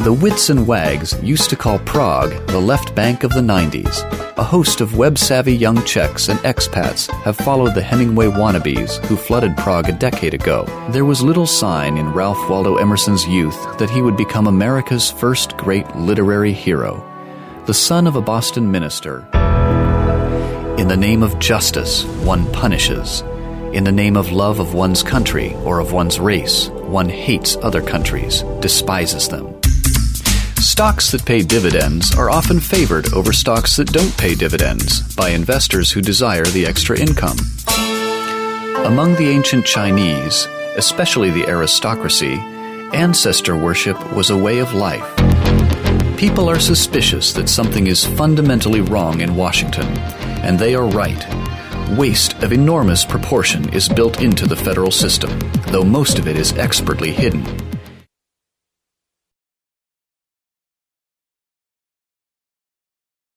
The wits and wags used to call Prague the left bank of the 90s. A host of web-savvy young Czechs and expats have followed the Hemingway wannabes who flooded Prague a decade ago. There was little sign in Ralph Waldo Emerson's youth that he would become America's first great literary hero, the son of a Boston minister. In the name of justice, one punishes. In the name of love of one's country or of one's race, one hates other countries, despises them. Stocks that pay dividends are often favored over stocks that don't pay dividends by investors who desire the extra income. Among the ancient Chinese, especially the aristocracy, ancestor worship was a way of life. People are suspicious that something is fundamentally wrong in Washington, and they are right. Waste of enormous proportion is built into the federal system, though most of it is expertly hidden.